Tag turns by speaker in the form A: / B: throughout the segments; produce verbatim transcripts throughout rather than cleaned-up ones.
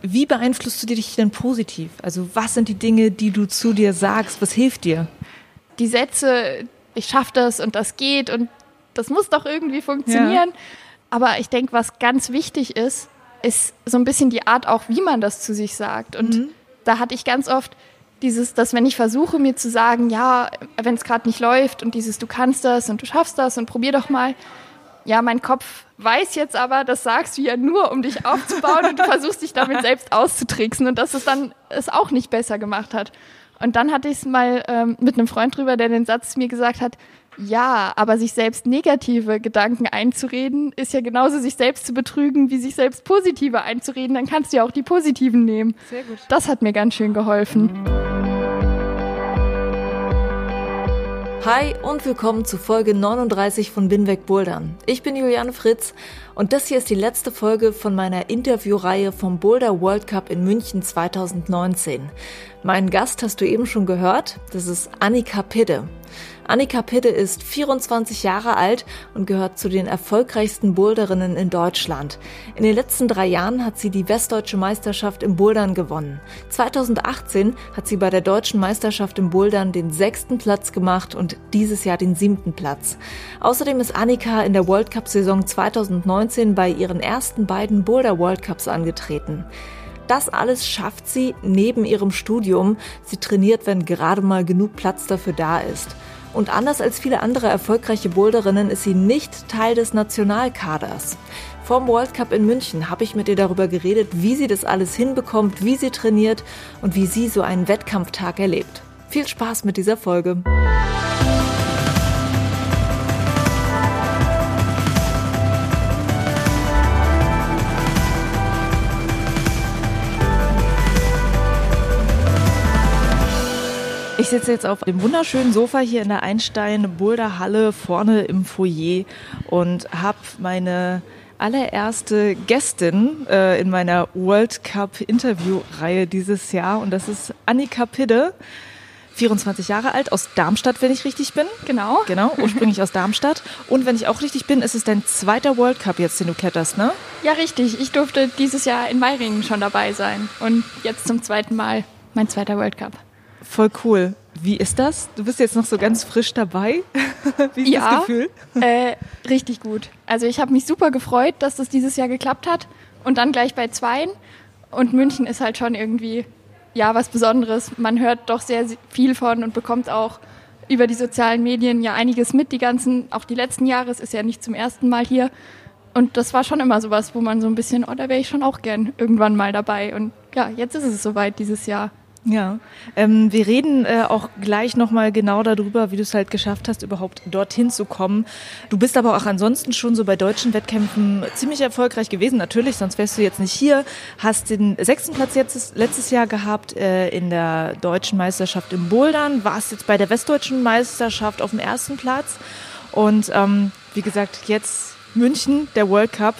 A: wie beeinflusst du dich denn positiv? Also was sind die Dinge, die du zu dir sagst? Was hilft dir?
B: Die Sätze, ich schaffe das und das geht und das muss doch irgendwie funktionieren. Ja. Aber ich denke, was ganz wichtig ist, ist so ein bisschen die Art auch, wie man das zu sich sagt. Und mhm. da hatte ich ganz oft dieses, dass wenn ich versuche, mir zu sagen, ja, wenn es gerade nicht läuft und dieses, du kannst das und du schaffst das und probier doch mal. Ja, mein Kopf weiß jetzt aber, das sagst du ja nur, um dich aufzubauen und du versuchst dich damit selbst auszutricksen und dass es dann es auch nicht besser gemacht hat. Und dann hatte ich es mal ähm, mit einem Freund drüber, der den Satz mir gesagt hat, ja, aber sich selbst negative Gedanken einzureden, ist ja genauso sich selbst zu betrügen, wie sich selbst positive einzureden. Dann kannst du ja auch die positiven nehmen.
A: Sehr gut.
B: Das hat mir ganz schön geholfen.
C: Hi und willkommen zu Folge neununddreißig von Bin weg Bouldern. Ich bin Juliane Fritz und das hier ist die letzte Folge von meiner Interviewreihe vom Boulder World Cup in München zweitausendneunzehn. Meinen Gast hast du eben schon gehört, das ist Annika Pidde. Annika Pidde ist vierundzwanzig Jahre alt und gehört zu den erfolgreichsten Boulderinnen in Deutschland. In den letzten drei Jahren hat sie die Westdeutsche Meisterschaft im Bouldern gewonnen. zweitausendachtzehn hat sie bei der Deutschen Meisterschaft im Bouldern den sechsten Platz gemacht und dieses Jahr den siebten Platz. Außerdem ist Annika in der World Cup-Saison zweitausendneunzehn bei ihren ersten beiden Boulder World Cups angetreten. Das alles schafft sie neben ihrem Studium. Sie trainiert, wenn gerade mal genug Platz dafür da ist. Und anders als viele andere erfolgreiche Boulderinnen ist sie nicht Teil des Nationalkaders. Vorm World Cup in München habe ich mit ihr darüber geredet, wie sie das alles hinbekommt, wie sie trainiert und wie sie so einen Wettkampftag erlebt. Viel Spaß mit dieser Folge.
A: Ich sitze jetzt auf dem wunderschönen Sofa hier in der Einstein-Boulder-Halle vorne im Foyer und habe meine allererste Gästin äh, in meiner World Cup-Interview-Reihe dieses Jahr und das ist Annika Pidde, vierundzwanzig Jahre alt, aus Darmstadt, wenn ich richtig bin.
B: Genau.
A: Genau, ursprünglich aus Darmstadt. Und wenn ich auch richtig bin, ist es dein zweiter World Cup jetzt, den du kletterst, ne?
B: Ja, richtig. Ich durfte dieses Jahr in Meiringen schon dabei sein und jetzt zum zweiten Mal mein zweiter World Cup.
A: Voll cool. Wie ist das? Du bist jetzt noch so ganz frisch dabei. Wie ist
B: ja,
A: das Gefühl?
B: Äh, richtig gut. Also ich habe mich super gefreut, dass das dieses Jahr geklappt hat und dann gleich bei zweien. Und München ist halt schon irgendwie ja was Besonderes. Man hört doch sehr viel von und bekommt auch über die sozialen Medien ja einiges mit. Die ganzen, auch die letzten Jahre, es ist ja nicht zum ersten Mal hier. Und das war schon immer sowas, wo man so ein bisschen, oh, da wäre ich schon auch gern irgendwann mal dabei. Und ja, jetzt ist es soweit dieses Jahr.
A: Ja, ähm, wir reden äh, auch gleich nochmal genau darüber, wie du es halt geschafft hast, überhaupt dorthin zu kommen. Du bist aber auch ansonsten schon so bei deutschen Wettkämpfen ziemlich erfolgreich gewesen, natürlich, sonst wärst du jetzt nicht hier. Hast den sechsten Platz jetzt letztes Jahr gehabt äh, in der Deutschen Meisterschaft im Bouldern, warst jetzt bei der Westdeutschen Meisterschaft auf dem ersten Platz und ähm, wie gesagt, jetzt München, der World Cup.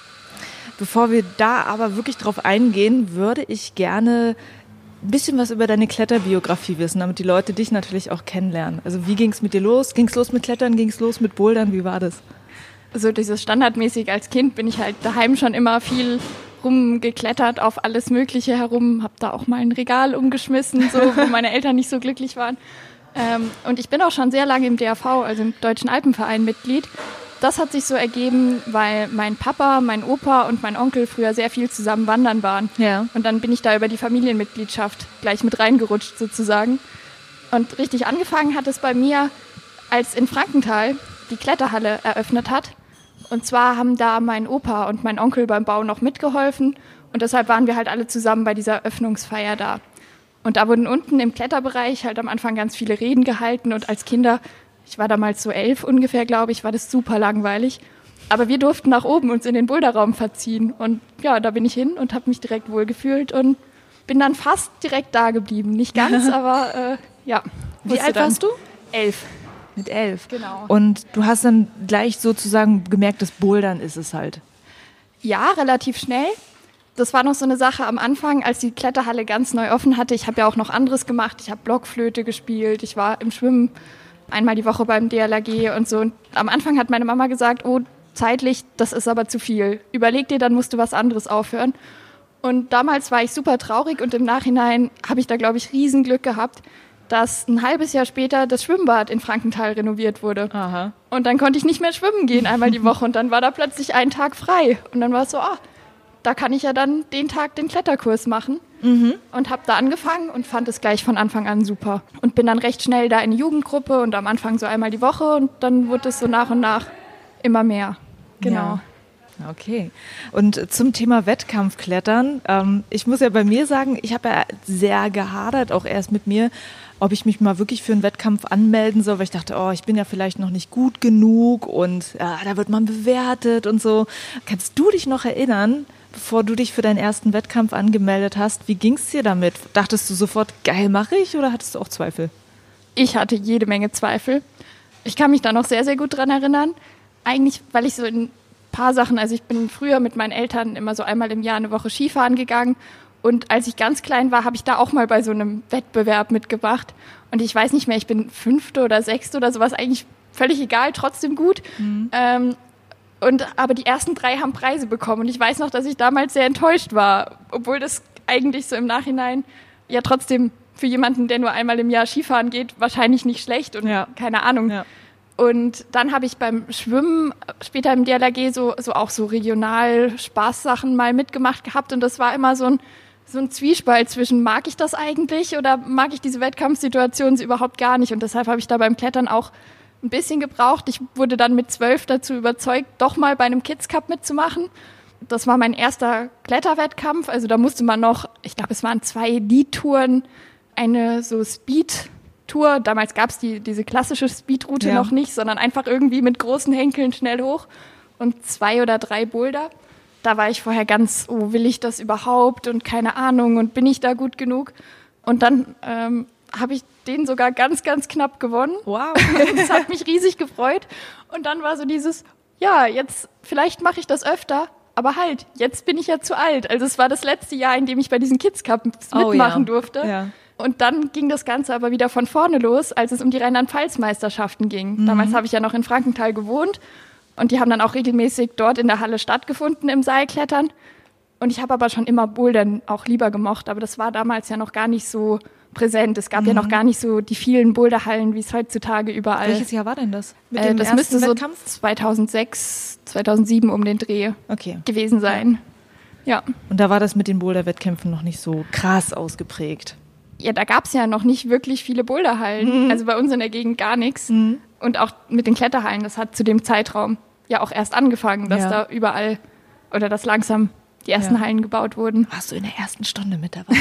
A: Bevor wir da aber wirklich drauf eingehen, würde ich gerne ein bisschen was über deine Kletterbiografie wissen, damit die Leute dich natürlich auch kennenlernen. Also wie ging es mit dir los? Ging es los mit Klettern? Ging es los mit Bouldern? Wie war das?
B: Also dieses standardmäßig als Kind bin ich halt daheim schon immer viel rumgeklettert, auf alles Mögliche herum. Habe da auch mal ein Regal umgeschmissen, so, wo meine Eltern nicht so glücklich waren. Ähm, und ich bin auch schon sehr lange im D A V, also im Deutschen Alpenverein, Mitglied. Das hat sich so ergeben, weil mein Papa, mein Opa und mein Onkel früher sehr viel zusammen wandern waren.
A: Ja.
B: Und dann bin ich da über die Familienmitgliedschaft gleich mit reingerutscht sozusagen. Und richtig angefangen hat es bei mir, als in Frankenthal die Kletterhalle eröffnet hat. Und zwar haben da mein Opa und mein Onkel beim Bau noch mitgeholfen. Und deshalb waren wir halt alle zusammen bei dieser Eröffnungsfeier da. Und da wurden unten im Kletterbereich halt am Anfang ganz viele Reden gehalten. Und als Kinder, ich war damals so elf ungefähr, glaube ich, war das super langweilig. Aber wir durften nach oben uns in den Boulderraum verziehen. Und ja, da bin ich hin und habe mich direkt wohlgefühlt und bin dann fast direkt da geblieben. Nicht ganz, aber äh, ja.
A: Wie alt
B: dann.
A: warst du?
B: Elf.
A: Mit elf.
B: Genau.
A: Und du hast dann gleich sozusagen gemerkt, das Bouldern ist es halt.
B: Ja, relativ schnell. Das war noch so eine Sache am Anfang, als die Kletterhalle ganz neu offen hatte. Ich habe ja auch noch anderes gemacht. Ich habe Blockflöte gespielt, ich war im Schwimmen einmal die Woche beim D L R G und so. Und am Anfang hat meine Mama gesagt, oh, zeitlich, das ist aber zu viel. Überleg dir, dann musst du was anderes aufhören. Und damals war ich super traurig und im Nachhinein habe ich da, glaube ich, Riesenglück gehabt, dass ein halbes Jahr später das Schwimmbad in Frankenthal renoviert wurde.
A: Aha.
B: Und dann konnte ich nicht mehr schwimmen gehen einmal die Woche und dann war da plötzlich ein Tag frei. Und dann war es so, ah, da kann ich ja dann den Tag den Kletterkurs machen. Mhm. Und habe da angefangen und fand es gleich von Anfang an super. Und bin dann recht schnell da in die Jugendgruppe und am Anfang so einmal die Woche und dann wurde es so nach und nach immer mehr. Genau.
A: Ja. Okay. Und zum Thema Wettkampfklettern, ähm, ich muss ja bei mir sagen, ich habe ja sehr gehadert, auch erst mit mir, ob ich mich mal wirklich für einen Wettkampf anmelden soll, weil ich dachte, oh, ich bin ja vielleicht noch nicht gut genug und ja, da wird man bewertet und so. Kannst du dich noch erinnern, bevor du dich für deinen ersten Wettkampf angemeldet hast, wie ging es dir damit? Dachtest du sofort, geil, mache ich, oder hattest du auch Zweifel?
B: Ich hatte jede Menge Zweifel. Ich kann mich da noch sehr, sehr gut dran erinnern. Eigentlich, weil ich so in ein paar Sachen, also ich bin früher mit meinen Eltern immer so einmal im Jahr eine Woche Skifahren gegangen. Und als ich ganz klein war, habe ich da auch mal bei so einem Wettbewerb mitgemacht. Und ich weiß nicht mehr, ich bin Fünfte oder Sechste oder sowas, eigentlich völlig egal, trotzdem gut. Mhm. Ähm, und, aber die ersten drei haben Preise bekommen. Und ich weiß noch, dass ich damals sehr enttäuscht war, obwohl das eigentlich so im Nachhinein ja trotzdem für jemanden, der nur einmal im Jahr Skifahren geht, wahrscheinlich nicht schlecht und ja. keine Ahnung. Ja. Und dann habe ich beim Schwimmen später im D L R G so, so auch so regional Spaßsachen mal mitgemacht gehabt. Und das war immer so ein so ein Zwiespalt zwischen, mag ich das eigentlich oder mag ich diese Wettkampfsituation überhaupt gar nicht? Und deshalb habe ich da beim Klettern auch ein bisschen gebraucht. Ich wurde dann mit zwölf dazu überzeugt, doch mal bei einem Kids Cup mitzumachen. Das war mein erster Kletterwettkampf. Also da musste man noch, ich glaube, es waren zwei Lead-Touren, eine so Speed-Tour. Damals gab es die, diese klassische Speed-Route ja. noch nicht, sondern einfach irgendwie mit großen Henkeln schnell hoch und zwei oder drei Boulder. Da war ich vorher ganz, oh, will ich das überhaupt und keine Ahnung und bin ich da gut genug? Und dann ähm, habe ich den sogar ganz, ganz knapp gewonnen.
A: Wow.
B: Das hat mich riesig gefreut. Und dann war so dieses, ja, jetzt, vielleicht mache ich das öfter, aber halt, jetzt bin ich ja zu alt. Also es war das letzte Jahr, in dem ich bei diesen Kids Cup mitmachen oh, ja. durfte. Ja. Und dann ging das Ganze aber wieder von vorne los, als es um die Rheinland-Pfalz-Meisterschaften ging. Mhm. Damals habe ich ja noch in Frankenthal gewohnt. Und die haben dann auch regelmäßig dort in der Halle stattgefunden im Seilklettern. Und ich habe aber schon immer Bouldern auch lieber gemocht. Aber das war damals ja noch gar nicht so präsent. Es gab mhm. ja noch gar nicht so die vielen Boulderhallen, wie es heutzutage überall.
A: Welches Jahr war denn das?
B: Mit dem äh, das müsste Wettkampf? so zweitausendsechs, zweitausendsieben um den Dreh
A: okay.
B: gewesen sein. Ja.
A: Und da war das mit den Boulderwettkämpfen noch nicht so krass ausgeprägt?
B: Ja, da gab es ja noch nicht wirklich viele Boulderhallen. Mhm. Also bei uns in der Gegend gar nichts. Mhm. Und auch mit den Kletterhallen, das hat zu dem Zeitraum ja auch erst angefangen, dass ja. da überall oder dass langsam die ersten ja. Hallen gebaut wurden.
A: Warst du in der ersten Stunde mit dabei?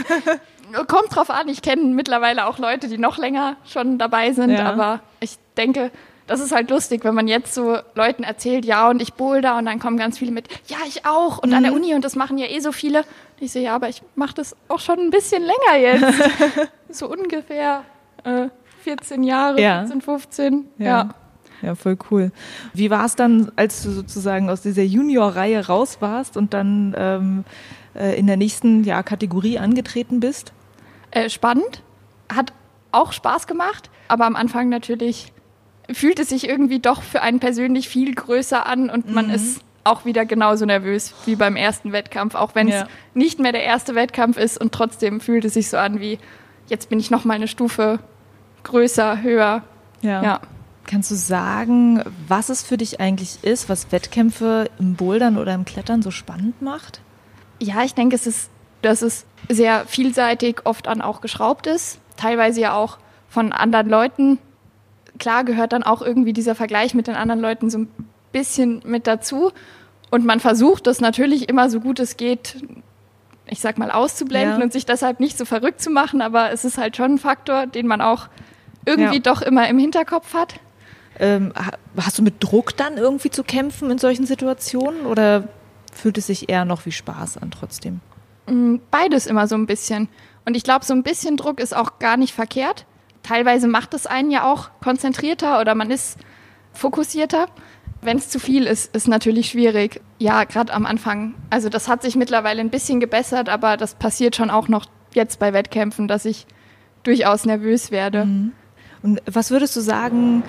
B: Kommt drauf an, ich kenne mittlerweile auch Leute, die noch länger schon dabei sind, ja. aber ich denke, das ist halt lustig, wenn man jetzt so Leuten erzählt, ja und ich boulder und dann kommen ganz viele mit, ja ich auch und mhm. an der Uni und das machen ja eh so viele. Und ich so, ja, aber ich mache das auch schon ein bisschen länger jetzt. So ungefähr äh, vierzehn Jahre, ja. vierzehn, fünfzehn, ja. ja.
A: Ja, voll cool. Wie war es dann, als du sozusagen aus dieser Junior-Reihe raus warst und dann ähm, äh, in der nächsten ja, Kategorie angetreten bist?
B: Äh, spannend, hat auch Spaß gemacht, aber am Anfang natürlich fühlt es sich irgendwie doch für einen persönlich viel größer an und man mhm. ist auch wieder genauso nervös wie beim ersten Wettkampf, auch wenn es ja. nicht mehr der erste Wettkampf ist und trotzdem fühlt es sich so an wie, jetzt bin ich noch mal eine Stufe größer, höher.
A: Ja. ja. Kannst du sagen, was es für dich eigentlich ist, was Wettkämpfe im Bouldern oder im Klettern so spannend macht?
B: Ja, ich denke, es ist, dass es sehr vielseitig oft an auch geschraubt ist, teilweise ja auch von anderen Leuten. Klar gehört dann auch irgendwie dieser Vergleich mit den anderen Leuten so ein bisschen mit dazu und man versucht das natürlich immer so gut es geht, ich sag mal, auszublenden ja. und sich deshalb nicht so verrückt zu machen, aber es ist halt schon ein Faktor, den man auch irgendwie ja. doch immer im Hinterkopf hat.
A: Ähm, hast du mit Druck dann irgendwie zu kämpfen in solchen Situationen oder fühlt es sich eher noch wie Spaß an trotzdem?
B: Beides immer so ein bisschen. Und ich glaube, so ein bisschen Druck ist auch gar nicht verkehrt. Teilweise macht es einen ja auch konzentrierter oder man ist fokussierter. Wenn es zu viel ist, ist natürlich schwierig. Ja, gerade am Anfang. Also das hat sich mittlerweile ein bisschen gebessert, aber das passiert schon auch noch jetzt bei Wettkämpfen, dass ich durchaus nervös werde.
A: Und was würdest du sagen,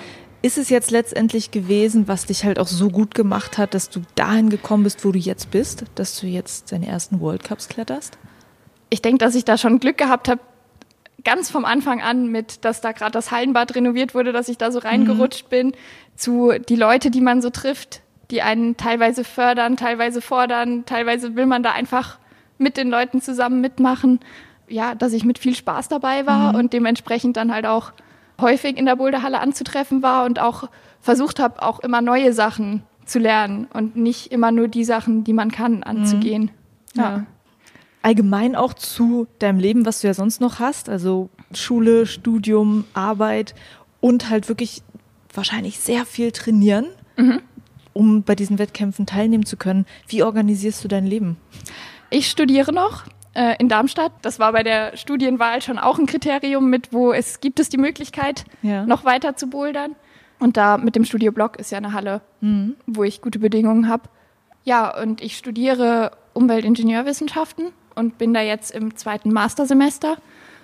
A: ist es jetzt letztendlich gewesen, was dich halt auch so gut gemacht hat, dass du dahin gekommen bist, wo du jetzt bist, dass du jetzt deine ersten World Cups kletterst?
B: Ich denke, dass ich da schon Glück gehabt habe, ganz vom Anfang an mit, dass da gerade das Hallenbad renoviert wurde, dass ich da so reingerutscht mhm. bin, zu die Leute, die man so trifft, die einen teilweise fördern, teilweise fordern, teilweise will man da einfach mit den Leuten zusammen mitmachen. Ja, dass ich mit viel Spaß dabei war mhm. und dementsprechend dann halt auch häufig in der Boulderhalle anzutreffen war und auch versucht habe, auch immer neue Sachen zu lernen und nicht immer nur die Sachen, die man kann, anzugehen.
A: Mhm. Ja. ja. Allgemein auch zu deinem Leben, was du ja sonst noch hast, also Schule, Studium, Arbeit und halt wirklich wahrscheinlich sehr viel trainieren, mhm. um bei diesen Wettkämpfen teilnehmen zu können. Wie organisierst du dein Leben?
B: Ich studiere noch äh, in Darmstadt. Das war bei der Studienwahl schon auch ein Kriterium mit, wo es gibt es die Möglichkeit, ja. noch weiter zu bouldern. Und da mit dem Studioblock ist ja eine Halle, mhm. wo ich gute Bedingungen habe. Ja, und ich studiere Umweltingenieurwissenschaften und bin da jetzt im zweiten Mastersemester.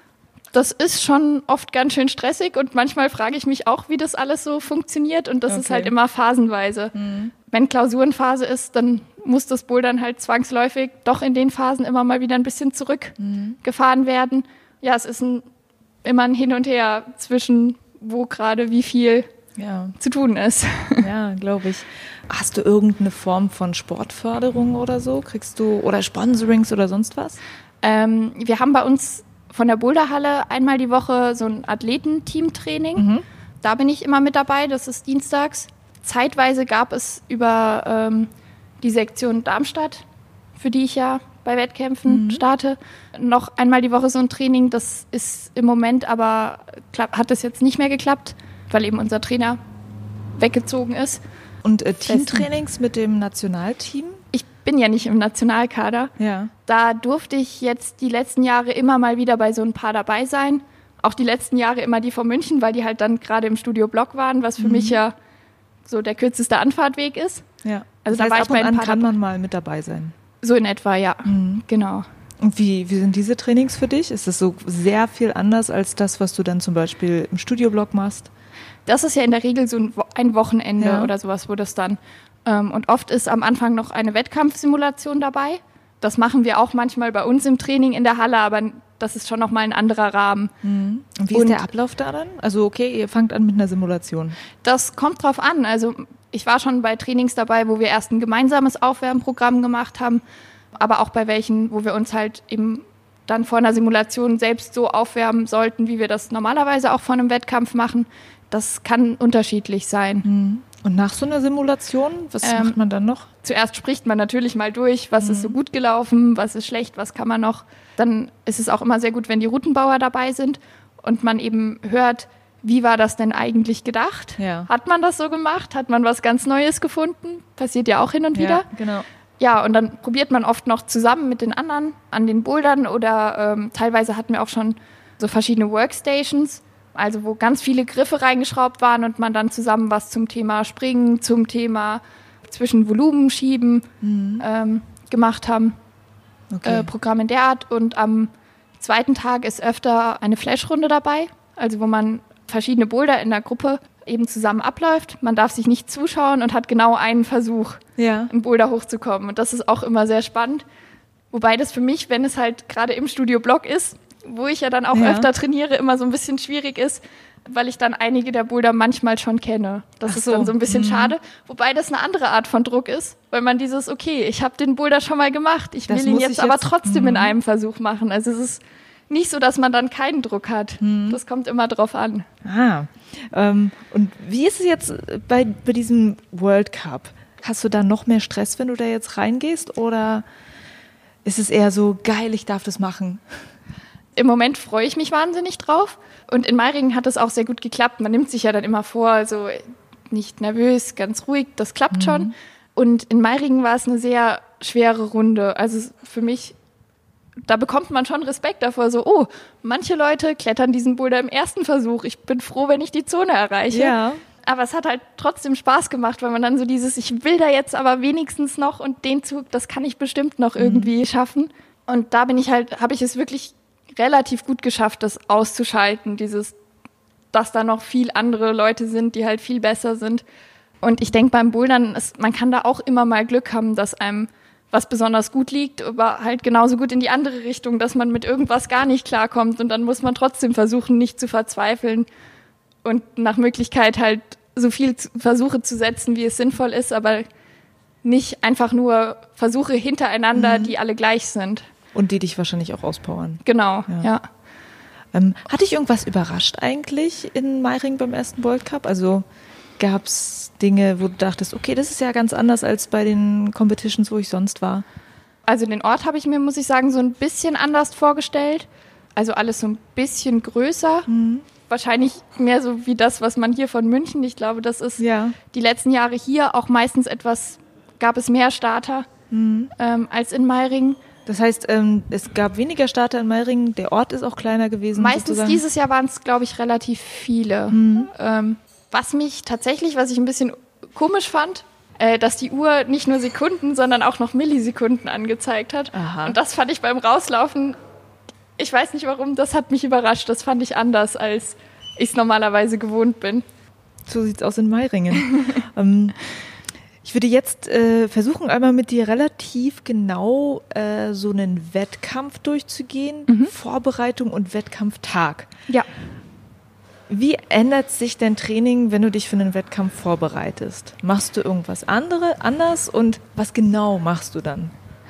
B: Das ist schon oft ganz schön stressig und manchmal frage ich mich auch, wie das alles so funktioniert und das okay. ist halt immer phasenweise. Mhm. Wenn Klausurenphase ist, dann muss das Bouldern halt zwangsläufig doch in den Phasen immer mal wieder ein bisschen zurückgefahren mhm. werden. Ja, es ist ein, immer ein Hin und Her zwischen wo gerade wie viel ja. zu tun ist.
A: Ja, glaube ich. Hast du irgendeine Form von Sportförderung oder so? Kriegst du oder Sponsorings oder sonst was?
B: Ähm, wir haben bei uns von der Boulderhalle einmal die Woche so ein Athletenteam-Training. Mhm. Da bin ich immer mit dabei, das ist dienstags. Zeitweise gab es über ähm, die Sektion Darmstadt, für die ich ja bei Wettkämpfen mhm. starte, noch einmal die Woche so ein Training. Das ist im Moment aber, klapp, hat das jetzt nicht mehr geklappt, weil eben unser Trainer weggezogen ist.
A: Und äh, Teamtrainings mit dem Nationalteam?
B: Ich bin ja nicht im Nationalkader.
A: Ja.
B: Da durfte ich jetzt die letzten Jahre immer mal wieder bei so ein paar dabei sein. Auch die letzten Jahre immer die von München, weil die halt dann gerade im Studio Block waren, was für mhm. mich ja so der kürzeste Anfahrtweg ist.
A: Ja. Also das heißt, da war ich bei ein paar kann man mal mit dabei sein.
B: So in etwa, ja. Mhm. Genau.
A: Und wie, wie sind diese Trainings für dich? Ist das so sehr viel anders als das, was du dann zum Beispiel im Studioblock machst?
B: Das ist ja in der Regel so ein Wochenende ja. oder sowas, wo das dann. Ähm, und oft ist am Anfang noch eine Wettkampfsimulation dabei. Das machen wir auch manchmal bei uns im Training in der Halle, aber das ist schon nochmal ein anderer Rahmen.
A: Mhm. Und wie und ist der Ablauf da dann? Also okay, ihr fangt an mit einer Simulation.
B: Das kommt drauf an. Also ich war schon bei Trainings dabei, wo wir erst ein gemeinsames Aufwärmprogramm gemacht haben, aber auch bei welchen, wo wir uns halt eben dann vor einer Simulation selbst so aufwärmen sollten, wie wir das normalerweise auch vor einem Wettkampf machen. Das kann unterschiedlich sein.
A: Mhm. Und nach so einer Simulation, was ähm, macht man dann noch?
B: Zuerst spricht man natürlich mal durch, was mhm. ist so gut gelaufen, was ist schlecht, was kann man noch. Dann ist es auch immer sehr gut, wenn die Routenbauer dabei sind und man eben hört, wie war das denn eigentlich gedacht?
A: Ja.
B: Hat man das so gemacht? Hat man was ganz Neues gefunden? Passiert ja auch hin und wieder.
A: Ja, genau.
B: Ja, und dann probiert man oft noch zusammen mit den anderen an den Bouldern oder ähm, teilweise hatten wir auch schon so verschiedene Workstations, also wo ganz viele Griffe reingeschraubt waren und man dann zusammen was zum Thema Springen, zum Thema zwischen Volumen schieben mhm. ähm, gemacht haben. Okay. Äh, Programm in der Art. Und am zweiten Tag ist öfter eine Flash-Runde dabei, also wo man verschiedene Boulder in der Gruppe eben zusammen abläuft. Man darf sich nicht zuschauen und hat genau einen Versuch,
A: ja.
B: einen Boulder hochzukommen. Und das ist auch immer sehr spannend. Wobei das für mich, wenn es halt gerade im Studio Block ist, wo ich ja dann auch ja. öfter trainiere, immer so ein bisschen schwierig ist, weil ich dann einige der Boulder manchmal schon kenne. Das
A: Ach
B: ist
A: so.
B: dann so ein bisschen
A: mhm.
B: schade. Wobei das eine andere Art von Druck ist, weil man dieses, okay, ich habe den Boulder schon mal gemacht, ich
A: das
B: will ihn jetzt,
A: jetzt
B: aber trotzdem
A: mhm.
B: in einem Versuch machen. Also es ist nicht so, dass man dann keinen Druck hat. Mhm. Das kommt immer drauf an.
A: Ah, ähm, und wie ist es jetzt bei, bei diesem World Cup? Hast du da noch mehr Stress, wenn du da jetzt reingehst, oder ist es eher so, geil, ich darf das machen?
B: Im Moment freue ich mich wahnsinnig drauf. Und in Meiringen hat es auch sehr gut geklappt. Man nimmt sich ja dann immer vor, also nicht nervös, ganz ruhig, das klappt mhm. schon. Und in Meiringen war es eine sehr schwere Runde. Also für mich, da bekommt man schon Respekt davor. So, oh, manche Leute klettern diesen Boulder im ersten Versuch. Ich bin froh, wenn ich die Zone erreiche.
A: Ja.
B: Aber es hat halt trotzdem Spaß gemacht, weil man dann so dieses, ich will da jetzt aber wenigstens noch und den Zug, das kann ich bestimmt noch irgendwie mhm. schaffen. Und da bin ich halt, habe ich es wirklich relativ gut geschafft, das auszuschalten, dieses dass da noch viel andere Leute sind, die halt viel besser sind. Und ich denke beim Bouldern, ist, man kann da auch immer mal Glück haben, dass einem was besonders gut liegt, aber halt genauso gut in die andere Richtung, dass man mit irgendwas gar nicht klarkommt und dann muss man trotzdem versuchen, nicht zu verzweifeln und nach Möglichkeit halt so viel Versuche zu setzen, wie es sinnvoll ist, aber nicht einfach nur Versuche hintereinander, mhm. die alle gleich sind.
A: Und die dich wahrscheinlich auch auspowern.
B: Genau, ja. ja.
A: Ähm, hat dich irgendwas überrascht eigentlich in Meiringen beim ersten World Cup? Also gab es Dinge, wo du dachtest, okay, das ist ja ganz anders als bei den Competitions, wo ich sonst war?
B: Also den Ort habe ich mir, muss ich sagen, so ein bisschen anders vorgestellt. Also alles so ein bisschen größer. Mhm. Wahrscheinlich mehr so wie das, was man hier von München. Ich glaube, das ist ja. die letzten Jahre hier auch meistens etwas, gab es mehr Starter mhm. ähm, als in Meiringen.
A: Das heißt, ähm, es gab weniger Starter in Meiringen, der Ort ist auch kleiner gewesen.
B: Meistens
A: sozusagen.
B: Dieses Jahr waren es, glaube ich, relativ viele. Mhm. Ähm, was mich tatsächlich, was ich ein bisschen komisch fand, äh, dass die Uhr nicht nur Sekunden, sondern auch noch Millisekunden angezeigt hat.
A: Aha.
B: Und das fand ich beim Rauslaufen, ich weiß nicht warum, das hat mich überrascht. Das fand ich anders, als ich es normalerweise gewohnt bin.
A: So sieht es aus in Meiringen. ähm, Ich würde jetzt äh, versuchen, einmal mit dir relativ genau äh, so einen Wettkampf durchzugehen, mhm. Vorbereitung und Wettkampftag.
B: Ja.
A: Wie ändert sich dein Training, wenn du dich für einen Wettkampf vorbereitest? Machst du irgendwas andere, anders und was genau machst du dann?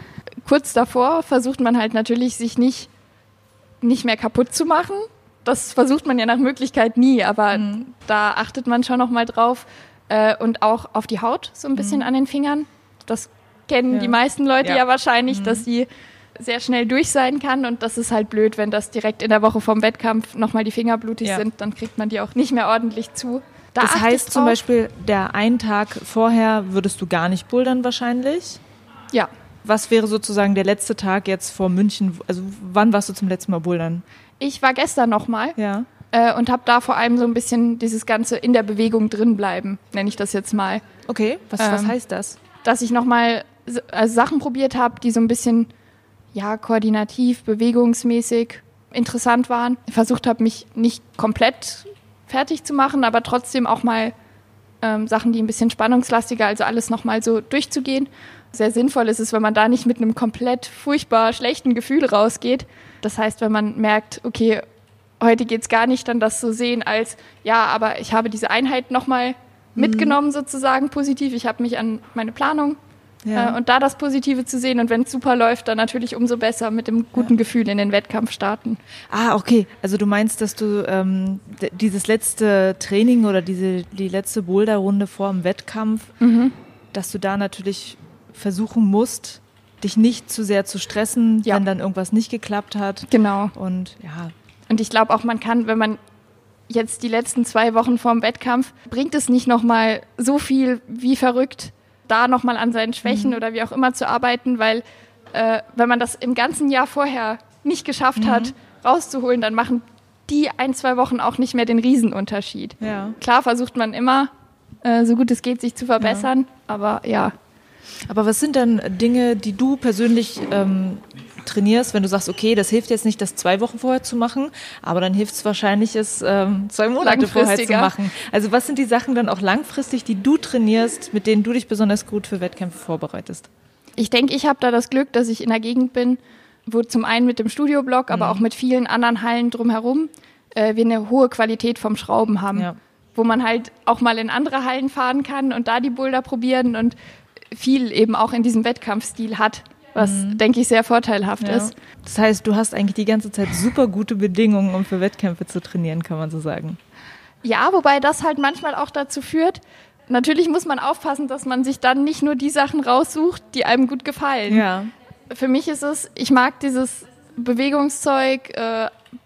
B: Kurz davor versucht man halt natürlich, sich nicht, nicht mehr kaputt zu machen. Das versucht man ja nach Möglichkeit nie, aber mhm. da achtet man schon noch mal drauf. Und auch auf die Haut, so ein bisschen mhm. an den Fingern. Das kennen ja. die meisten Leute ja, ja wahrscheinlich, mhm. dass die sehr schnell durch sein kann. Und das ist halt blöd, wenn das direkt in der Woche vom Wettkampf nochmal die Finger blutig ja. sind. Dann kriegt man die auch nicht mehr ordentlich zu. Da
A: das heißt zum Beispiel, der einen Tag vorher würdest du gar nicht bouldern wahrscheinlich?
B: Ja.
A: Was wäre sozusagen der letzte Tag jetzt vor München? Also wann warst du zum letzten Mal bouldern?
B: Ich war gestern nochmal.
A: Ja.
B: Und habe da vor allem so ein bisschen dieses Ganze in der Bewegung drin bleiben, nenne ich das jetzt mal.
A: Okay, was, ähm, was heißt das?
B: Dass ich nochmal also Sachen probiert habe, die so ein bisschen ja, koordinativ, bewegungsmäßig interessant waren. Ich versucht habe, mich nicht komplett fertig zu machen, aber trotzdem auch mal ähm, Sachen, die ein bisschen spannungslastiger, also alles nochmal so durchzugehen. Sehr sinnvoll ist es, wenn man da nicht mit einem komplett furchtbar schlechten Gefühl rausgeht. Das heißt, wenn man merkt, okay, heute geht's gar nicht, dann das so sehen als, ja, aber ich habe diese Einheit nochmal mhm. mitgenommen sozusagen positiv. Ich habe mich an meine Planung ja. äh, und da das Positive zu sehen. Und wenn es super läuft, dann natürlich umso besser mit dem guten ja. Gefühl in den Wettkampf starten.
A: Ah, okay. Also du meinst, dass du ähm, d- dieses letzte Training oder diese die letzte Boulderrunde vor dem Wettkampf, mhm. dass du da natürlich versuchen musst, dich nicht zu sehr zu stressen, ja. wenn dann irgendwas nicht geklappt hat.
B: Genau.
A: Und ja,
B: Und ich glaube auch, man kann, wenn man jetzt die letzten zwei Wochen vorm Wettkampf, bringt es nicht nochmal so viel wie verrückt, da nochmal an seinen Schwächen mhm. oder wie auch immer zu arbeiten, weil äh, wenn man das im ganzen Jahr vorher nicht geschafft mhm. hat, rauszuholen, dann machen die ein, zwei Wochen auch nicht mehr den Riesenunterschied.
A: Ja.
B: Klar versucht man immer, äh, so gut es geht, sich zu verbessern, ja. aber ja.
A: Aber was sind dann Dinge, die du persönlich ähm, trainierst, wenn du sagst, okay, das hilft jetzt nicht, das zwei Wochen vorher zu machen, aber dann hilft es wahrscheinlich, es ähm, zwei Monate vorher zu machen. Also was sind die Sachen dann auch langfristig, die du trainierst, mit denen du dich besonders gut für Wettkämpfe vorbereitest?
B: Ich denke, ich habe da das Glück, dass ich in der Gegend bin, wo zum einen mit dem Studioblock, aber mhm. auch mit vielen anderen Hallen drumherum äh, wir eine hohe Qualität vom Schrauben haben, ja. wo man halt auch mal in andere Hallen fahren kann und da die Boulder probieren und viel eben auch in diesem Wettkampfstil hat, was, mhm. denke ich, sehr vorteilhaft
A: ja.
B: ist.
A: Das heißt, du hast eigentlich die ganze Zeit super gute Bedingungen, um für Wettkämpfe zu trainieren, kann man so sagen.
B: Ja, wobei das halt manchmal auch dazu führt, natürlich muss man aufpassen, dass man sich dann nicht nur die Sachen raussucht, die einem gut gefallen.
A: Ja.
B: Für mich ist es, ich mag dieses Bewegungszeug, äh,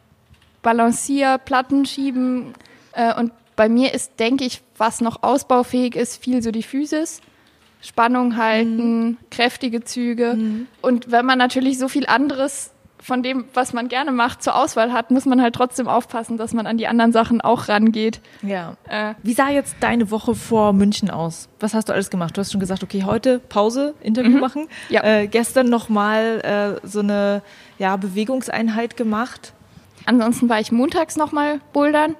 B: Balancier, Platten schieben äh, und bei mir ist, denke ich, was noch ausbaufähig ist, viel so die Physis. Spannung halten, mhm. kräftige Züge. Mhm. Und wenn man natürlich so viel anderes von dem, was man gerne macht, zur Auswahl hat, muss man halt trotzdem aufpassen, dass man an die anderen Sachen auch rangeht.
A: Ja. Äh, Wie sah jetzt deine Woche vor München aus? Was hast du alles gemacht? Du hast schon gesagt, okay, heute Pause, Interview mhm. machen.
B: Ja.
A: Äh, gestern nochmal äh, so eine ja, Bewegungseinheit gemacht.
B: Ansonsten war ich montags nochmal bouldern.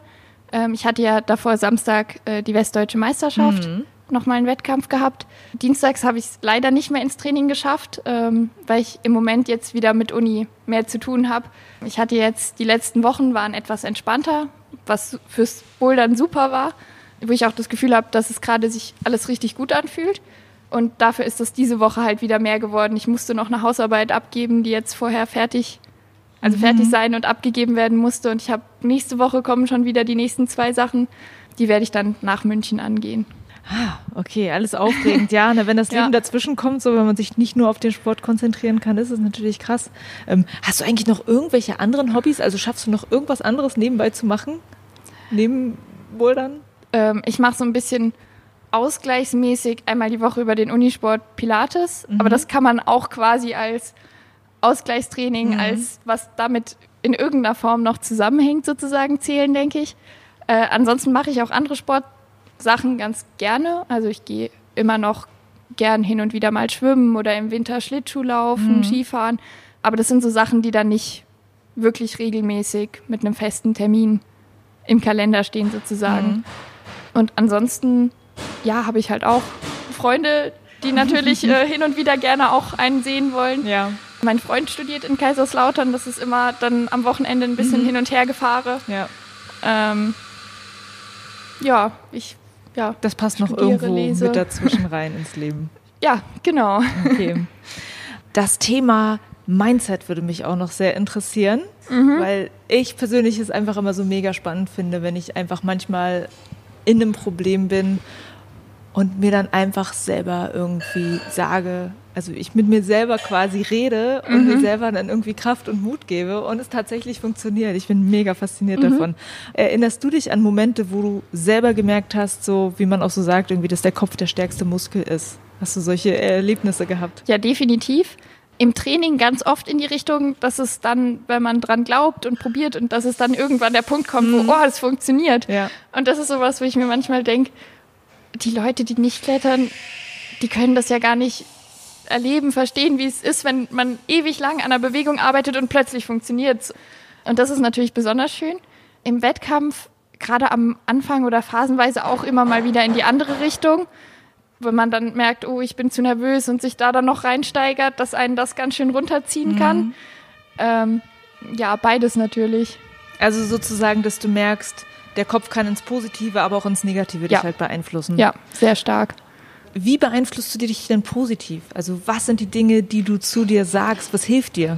B: Ähm, ich hatte ja davor Samstag äh, die Westdeutsche Meisterschaft, mhm. nochmal einen Wettkampf gehabt. Dienstags habe ich es leider nicht mehr ins Training geschafft, ähm, weil ich im Moment jetzt wieder mit Uni mehr zu tun habe. Ich hatte jetzt, die letzten Wochen waren etwas entspannter, was fürs Bouldern super war, wo ich auch das Gefühl habe, dass es gerade sich alles richtig gut anfühlt. Und dafür ist das diese Woche halt wieder mehr geworden. Ich musste noch eine Hausarbeit abgeben, die jetzt vorher fertig, also mhm. fertig sein und abgegeben werden musste. Und ich habe nächste Woche kommen schon wieder die nächsten zwei Sachen. Die werde ich dann nach München angehen.
A: Ah, okay, alles aufregend. Ja, ne, wenn das Leben ja. dazwischen kommt, so wenn man sich nicht nur auf den Sport konzentrieren kann, ist es natürlich krass. Ähm, hast du eigentlich noch irgendwelche anderen Hobbys? Also schaffst du noch irgendwas anderes nebenbei zu machen? Neben Bouldern?
B: Ähm, ich mache so ein bisschen ausgleichsmäßig einmal die Woche über den Unisport Pilates. Mhm. Aber das kann man auch quasi als Ausgleichstraining, mhm. als was damit in irgendeiner Form noch zusammenhängt sozusagen zählen, denke ich. Äh, ansonsten mache ich auch andere Sportsachen ganz gerne. Also ich gehe immer noch gern hin und wieder mal schwimmen oder im Winter Schlittschuh laufen, mhm. Skifahren. Aber das sind so Sachen, die dann nicht wirklich regelmäßig mit einem festen Termin im Kalender stehen sozusagen. Mhm. Und ansonsten, ja, habe ich halt auch Freunde, die natürlich äh, hin und wieder gerne auch einen sehen wollen.
A: Ja.
B: Mein Freund studiert in Kaiserslautern, das ist immer dann am Wochenende ein bisschen mhm. hin und her gefahren.
A: Ja.
B: Ähm, ja, ich, ja.
A: Das passt noch irgendwo lese. Mit dazwischen rein ins Leben.
B: Ja, genau.
A: Okay. Das Thema Mindset würde mich auch noch sehr interessieren, mhm. weil ich persönlich es einfach immer so mega spannend finde, wenn ich einfach manchmal in einem Problem bin und mir dann einfach selber irgendwie sage, also ich mit mir selber quasi rede und mhm. mir selber dann irgendwie Kraft und Mut gebe und es tatsächlich funktioniert. Ich bin mega fasziniert mhm. davon. Erinnerst du dich an Momente, wo du selber gemerkt hast, so wie man auch so sagt, irgendwie, dass der Kopf der stärkste Muskel ist? Hast du solche Erlebnisse gehabt?
B: Ja, definitiv. Im Training ganz oft in die Richtung, dass es dann, wenn man dran glaubt und probiert und dass es dann irgendwann der Punkt kommt, wo, oh, es funktioniert.
A: Ja.
B: Und das ist sowas, wo ich mir manchmal denke, die Leute, die nicht klettern, die können das ja gar nicht erleben, verstehen, wie es ist, wenn man ewig lang an einer Bewegung arbeitet und plötzlich funktioniert es. Und das ist natürlich besonders schön. Im Wettkampf, gerade am Anfang oder phasenweise auch immer mal wieder in die andere Richtung, wenn man dann merkt, oh, ich bin zu nervös und sich da dann noch reinsteigert, dass einen das ganz schön runterziehen kann. Mhm. Ähm, ja, beides natürlich.
A: Also sozusagen, dass du merkst, der Kopf kann ins Positive, aber auch ins Negative
B: ja.
A: dich halt beeinflussen.
B: Ja, sehr stark.
A: Wie beeinflusst du dich denn positiv? Also was sind die Dinge, die du zu dir sagst? Was hilft dir?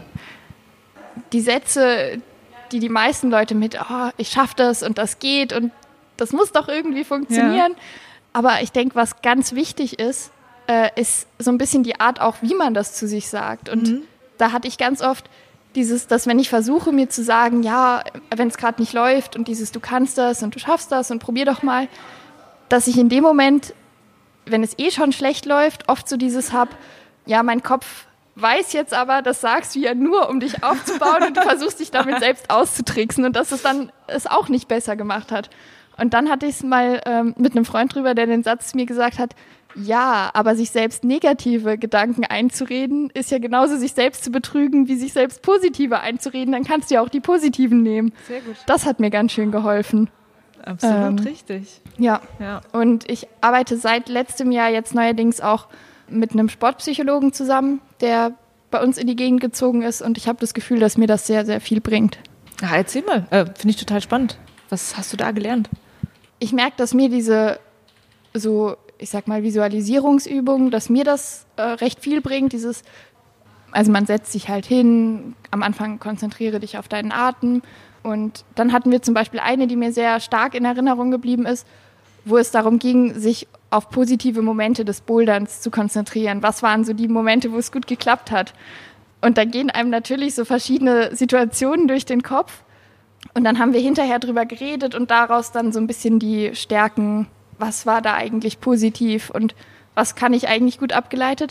B: Die Sätze, die die meisten Leute mit, oh, ich schaffe das und das geht und das muss doch irgendwie funktionieren. Ja. Aber ich denke, was ganz wichtig ist, äh, ist so ein bisschen die Art auch, wie man das zu sich sagt. Und mhm. da hatte ich ganz oft dieses, dass wenn ich versuche, mir zu sagen, ja, wenn es gerade nicht läuft und dieses, du kannst das und du schaffst das und probier doch mal, dass ich in dem Moment, wenn es eh schon schlecht läuft, oft so dieses habe, ja, mein Kopf weiß jetzt aber, das sagst du ja nur, um dich aufzubauen und du versuchst dich damit selbst auszutricksen und dass es dann es auch nicht besser gemacht hat. Und dann hatte ich es mal ähm, mit einem Freund drüber, der den Satz mir gesagt hat, ja, aber sich selbst negative Gedanken einzureden, ist ja genauso sich selbst zu betrügen, wie sich selbst positive einzureden. Dann kannst du ja auch die positiven nehmen.
A: Sehr gut.
B: Das hat mir ganz schön geholfen.
A: Absolut ähm, richtig.
B: Ja. ja, und ich arbeite seit letztem Jahr jetzt neuerdings auch mit einem Sportpsychologen zusammen, der bei uns in die Gegend gezogen ist und ich habe das Gefühl, dass mir das sehr, sehr viel bringt.
A: Ja, erzähl mal, äh, finde ich total spannend. Was hast du da gelernt?
B: Ich merke, dass mir diese so, ich sag mal, Visualisierungsübungen, dass mir das äh, recht viel bringt, dieses, also man setzt sich halt hin, am Anfang konzentriere dich auf deinen Atem und dann hatten wir zum Beispiel eine, die mir sehr stark in Erinnerung geblieben ist, wo es darum ging, sich auf positive Momente des Boulderns zu konzentrieren. Was waren so die Momente, wo es gut geklappt hat? Und da gehen einem natürlich so verschiedene Situationen durch den Kopf. Und dann haben wir hinterher drüber geredet und daraus dann so ein bisschen die Stärken, was war da eigentlich positiv und was kann ich eigentlich gut abgeleitet.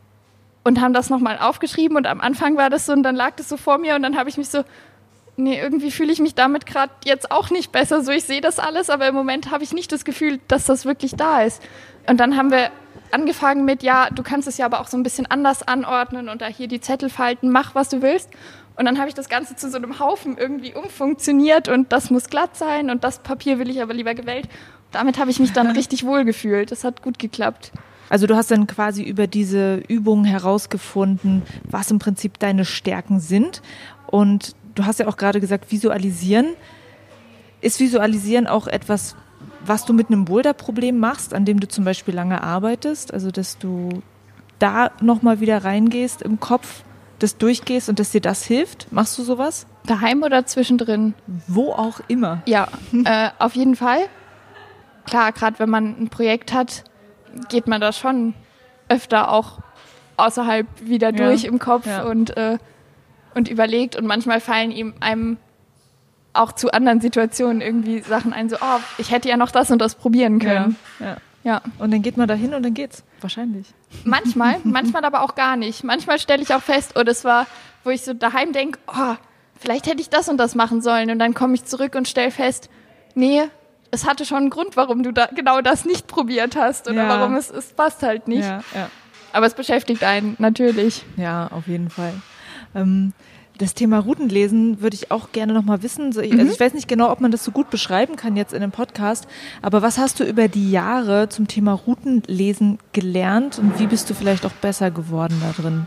B: Und haben das nochmal aufgeschrieben und am Anfang war das so und dann lag das so vor mir und dann habe ich mich so, nee, irgendwie fühle ich mich damit gerade jetzt auch nicht besser. So, ich sehe das alles, aber im Moment habe ich nicht das Gefühl, dass das wirklich da ist. Und dann haben wir angefangen mit, ja, du kannst es ja aber auch so ein bisschen anders anordnen und da hier die Zettel falten, mach, was du willst. Und dann habe ich das Ganze zu so einem Haufen irgendwie umfunktioniert und das muss glatt sein und das Papier will ich aber lieber gewellt. Damit habe ich mich dann richtig wohl gefühlt. Das hat gut geklappt.
A: Also du hast dann quasi über diese Übungen herausgefunden, was im Prinzip deine Stärken sind. Und du hast ja auch gerade gesagt, visualisieren. Ist Visualisieren auch etwas, was du mit einem Boulder-Problem machst, an dem du zum Beispiel lange arbeitest? Also dass du da nochmal wieder reingehst im Kopf, das durchgehst und dass dir das hilft? Machst du sowas?
B: Daheim oder zwischendrin?
A: Wo auch immer.
B: Ja, äh, auf jeden Fall. Klar, gerade wenn man ein Projekt hat, geht man da schon öfter auch außerhalb wieder durch ja. im Kopf ja. und, äh, und überlegt. Und manchmal fallen ihm einem auch zu anderen Situationen irgendwie Sachen ein, so, oh, ich hätte ja noch das und das probieren können.
A: Ja, ja. ja. Und dann geht man da hin und dann geht's. Wahrscheinlich.
B: Manchmal, manchmal aber auch gar nicht. Manchmal stelle ich auch fest, oh, das war, wo ich so daheim denke, oh, vielleicht hätte ich das und das machen sollen. Und dann komme ich zurück und stelle fest, nee, es hatte schon einen Grund, warum du da genau das nicht probiert hast oder ja. warum es, es passt halt nicht.
A: Ja, ja.
B: Aber es beschäftigt einen natürlich.
A: Ja, auf jeden Fall. Ähm, das Thema Routenlesen würde ich auch gerne noch mal wissen. Also ich, mhm. also ich weiß nicht genau, ob man das so gut beschreiben kann jetzt in dem Podcast, aber was hast du über die Jahre zum Thema Routenlesen gelernt und wie bist du vielleicht auch besser geworden da drin?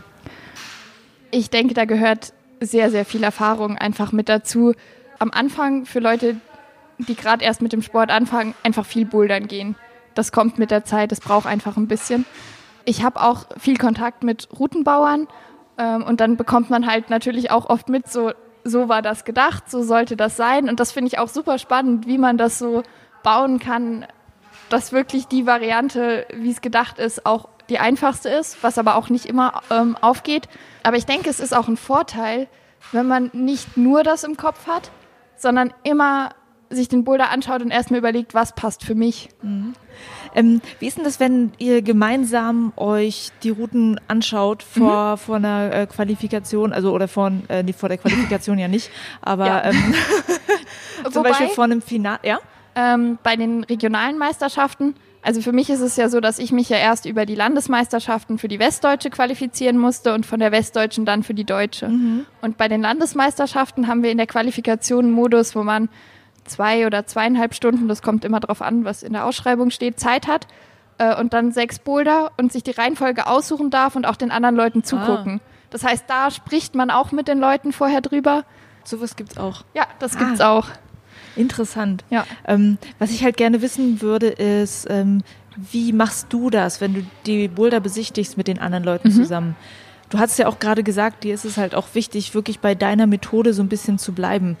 B: Ich denke, da gehört sehr, sehr viel Erfahrung einfach mit dazu. Am Anfang für Leute, die gerade erst mit dem Sport anfangen, einfach viel bouldern gehen. Das kommt mit der Zeit, das braucht einfach ein bisschen. Ich habe auch viel Kontakt mit Routenbauern ähm, und dann bekommt man halt natürlich auch oft mit, so, so war das gedacht, so sollte das sein. Und das finde ich auch super spannend, wie man das so bauen kann, dass wirklich die Variante, wie es gedacht ist, auch die einfachste ist, was aber auch nicht immer ähm, aufgeht. Aber ich denke, es ist auch ein Vorteil, wenn man nicht nur das im Kopf hat, sondern immer sich den Boulder anschaut und erstmal überlegt, was passt für mich.
A: Mhm. Ähm, wie ist denn das, wenn ihr gemeinsam euch die Routen anschaut vor, mhm. vor einer äh, Qualifikation, also oder vor, äh, nee, vor der Qualifikation ja nicht, aber ja. ähm, zum
B: Wobei,
A: Beispiel vor einem Finale, ja?
B: Ähm, bei den regionalen Meisterschaften, also für mich ist es ja so, dass ich mich ja erst über die Landesmeisterschaften für die Westdeutsche qualifizieren musste und von der Westdeutschen dann für die Deutsche. Mhm. Und bei den Landesmeisterschaften haben wir in der Qualifikation einen Modus, wo man zwei oder zweieinhalb Stunden, das kommt immer drauf an, was in der Ausschreibung steht, Zeit hat äh, und dann sechs Boulder und sich die Reihenfolge aussuchen darf und auch den anderen Leuten zugucken. Ah. Das heißt, da spricht man auch mit den Leuten vorher drüber.
A: Sowas gibt's auch?
B: Ja, das gibt's ah. auch.
A: Interessant.
B: Ja.
A: Ähm, was ich halt gerne wissen würde, ist, ähm, wie machst du das, wenn du die Boulder besichtigst mit den anderen Leuten mhm. zusammen? Du hast ja auch gerade gesagt, dir ist es halt auch wichtig, wirklich bei deiner Methode so ein bisschen zu bleiben.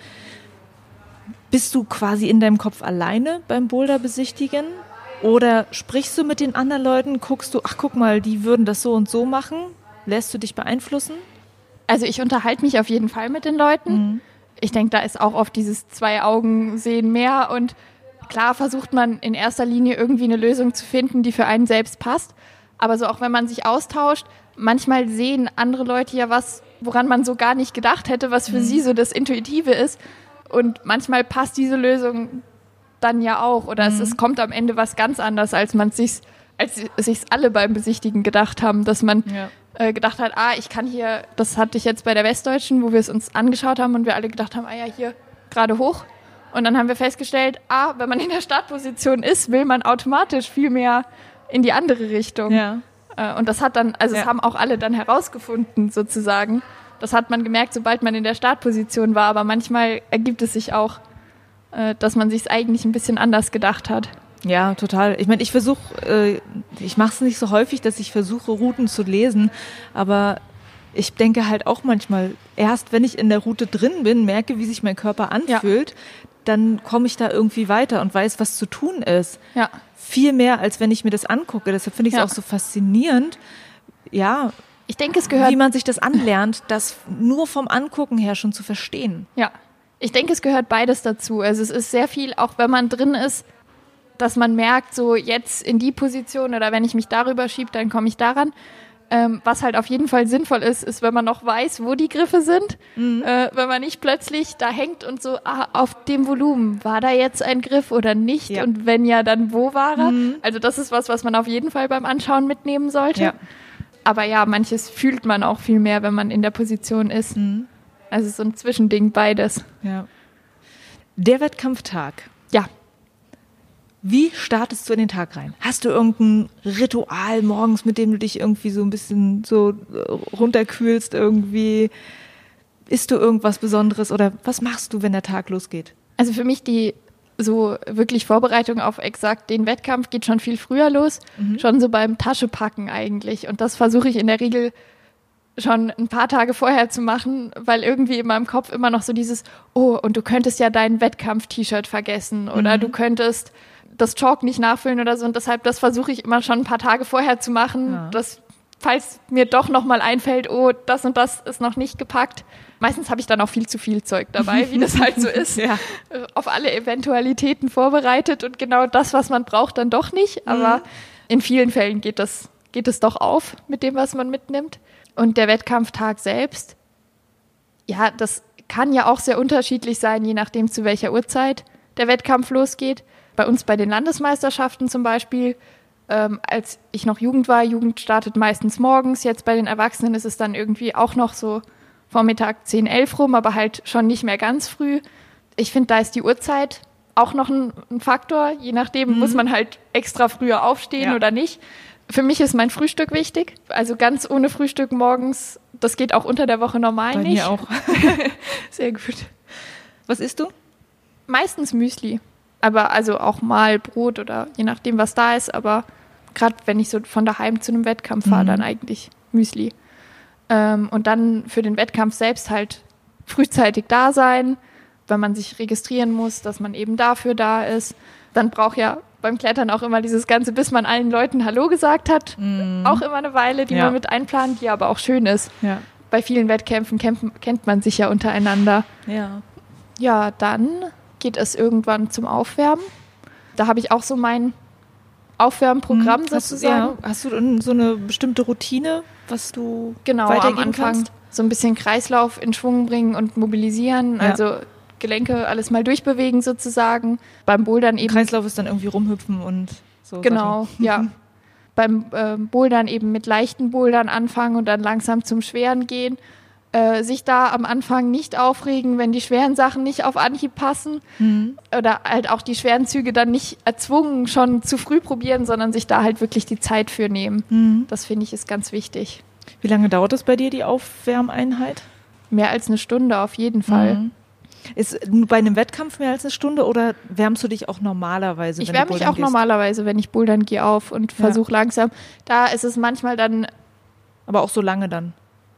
A: Bist du quasi in deinem Kopf alleine beim Boulder besichtigen? Oder sprichst du mit den anderen Leuten, guckst du, ach guck mal, die würden das so und so machen? Lässt du dich beeinflussen?
B: Also ich unterhalte mich auf jeden Fall mit den Leuten. Mhm. Ich denke, da ist auch oft dieses Zwei-Augen-Sehen mehr. Und klar versucht man in erster Linie irgendwie eine Lösung zu finden, die für einen selbst passt. Aber so auch wenn man sich austauscht, manchmal sehen andere Leute ja was, woran man so gar nicht gedacht hätte, was für mhm. sie so das Intuitive ist. Und manchmal passt diese Lösung dann ja auch. Oder mhm. es, es kommt am Ende was ganz anderes, als man sich als sich's alle beim Besichtigen gedacht haben. Dass man ja. äh, gedacht hat, ah, ich kann hier, das hatte ich jetzt bei der Westdeutschen, wo wir es uns angeschaut haben und wir alle gedacht haben, ah ja, hier gerade hoch. Und dann haben wir festgestellt, ah, wenn man in der Startposition ist, will man automatisch viel mehr in die andere Richtung. Ja. Äh, und das hat dann, also ja. es haben auch alle dann herausgefunden sozusagen. Das hat man gemerkt, sobald man in der Startposition war. Aber manchmal ergibt es sich auch, äh, dass man sich es eigentlich ein bisschen anders gedacht hat.
A: Ja, total. Ich meine, ich versuche, äh, ich mache es nicht so häufig, dass ich versuche, Routen zu lesen. Aber ich denke halt auch manchmal, erst wenn ich in der Route drin bin, merke, wie sich mein Körper anfühlt, ja. dann komme ich da irgendwie weiter und weiß, was zu tun ist. Ja. Viel mehr, als wenn ich mir das angucke. Deshalb finde ich es ja. auch so faszinierend. Ja,
B: ich denke, es gehört,
A: wie man sich das anlernt, das nur vom Angucken her schon zu verstehen.
B: Ja, ich denke, es gehört beides dazu. Also es ist sehr viel, auch wenn man drin ist, dass man merkt, so jetzt in die Position oder wenn ich mich darüber schiebe, dann komme ich daran. Ähm, was halt auf jeden Fall sinnvoll ist, ist, wenn man noch weiß, wo die Griffe sind. Mhm. Äh, wenn man nicht plötzlich da hängt und so, ah, auf dem Volumen, war da jetzt ein Griff oder nicht? Ja. Und wenn ja, dann wo war er? Mhm. Also das ist was, was man auf jeden Fall beim Anschauen mitnehmen sollte. Ja. Aber ja, manches fühlt man auch viel mehr, wenn man in der Position ist.
A: Mhm.
B: Also so ein Zwischending, beides.
A: Ja. Der Wettkampftag.
B: Ja.
A: Wie startest du in den Tag rein? Hast du irgendein Ritual morgens, mit dem du dich irgendwie so ein bisschen so runterkühlst irgendwie? Isst du irgendwas Besonderes oder was machst du, wenn der Tag losgeht?
B: Also für mich die so wirklich Vorbereitung auf exakt den Wettkampf geht schon viel früher los, mhm. schon so beim Taschepacken eigentlich. Und das versuche ich in der Regel schon ein paar Tage vorher zu machen, weil irgendwie in meinem Kopf immer noch so dieses, oh, und du könntest ja dein Wettkampf-T-Shirt vergessen oder mhm. du könntest das Chalk nicht nachfüllen oder so. Und deshalb, das versuche ich immer schon ein paar Tage vorher zu machen, ja. dass, falls mir doch nochmal einfällt, oh, das und das ist noch nicht gepackt. Meistens habe ich dann auch viel zu viel Zeug dabei, wie das halt so ist. Ja. Auf alle Eventualitäten vorbereitet und genau das, was man braucht, dann doch nicht. Aber mhm. in vielen Fällen geht das, geht es doch auf mit dem, was man mitnimmt. Und der Wettkampftag selbst, ja, das kann ja auch sehr unterschiedlich sein, je nachdem, zu welcher Uhrzeit der Wettkampf losgeht. Bei uns bei den Landesmeisterschaften zum Beispiel, ähm, als ich noch Jugend war, Jugend startet meistens morgens. Jetzt bei den Erwachsenen ist es dann irgendwie auch noch so Vormittag zehn, elf rum, aber halt schon nicht mehr ganz früh. Ich finde, da ist die Uhrzeit auch noch ein, ein Faktor. Je nachdem mhm. muss man halt extra früher aufstehen ja. oder nicht. Für mich ist mein Frühstück wichtig. Also ganz ohne Frühstück morgens, das geht auch unter der Woche normal
A: bei
B: nicht.
A: Bei mir auch.
B: Sehr gut.
A: Was isst du?
B: Meistens Müsli. Aber also auch mal Brot oder je nachdem, was da ist. Aber gerade wenn ich so von daheim zu einem Wettkampf fahre, mhm. dann eigentlich Müsli. Ähm, und dann für den Wettkampf selbst halt frühzeitig da sein, wenn man sich registrieren muss, dass man eben dafür da ist. Dann braucht ja beim Klettern auch immer dieses Ganze, bis man allen Leuten Hallo gesagt hat, mm. auch immer eine Weile, die ja. man mit einplant, die aber auch schön ist. Ja. Bei vielen Wettkämpfen kennt, kennt man sich ja untereinander.
A: Ja.
B: Ja, dann geht es irgendwann zum Aufwärmen. Da habe ich auch so mein Aufwärmprogramm mm. sozusagen.
A: Hast du, ja, hast du so eine bestimmte Routine, was du
B: genau,
A: weitergeben
B: am Anfang
A: kannst?
B: So ein bisschen Kreislauf in Schwung bringen und mobilisieren, ja. also Gelenke alles mal durchbewegen sozusagen. Beim Bouldern eben.
A: Kreislauf ist dann irgendwie rumhüpfen und so.
B: Genau, Sachen. Ja. Beim äh, Bouldern eben mit leichten Bouldern anfangen und dann langsam zum Schweren gehen. Äh, sich da am Anfang nicht aufregen, wenn die schweren Sachen nicht auf Anhieb passen. Mhm. Oder halt auch die schweren Züge dann nicht erzwungen schon zu früh probieren, sondern sich da halt wirklich die Zeit für nehmen. Mhm. Das finde ich ist ganz wichtig.
A: Wie lange dauert es bei dir, die Aufwärmeinheit?
B: Mehr als eine Stunde auf jeden Fall.
A: Mhm. Ist bei einem Wettkampf mehr als eine Stunde oder wärmst du dich auch normalerweise?
B: Ich wärme mich auch gehst? normalerweise, wenn ich bouldern gehe, auf und ja. versuche langsam. Da ist es manchmal dann...
A: Aber auch so lange dann?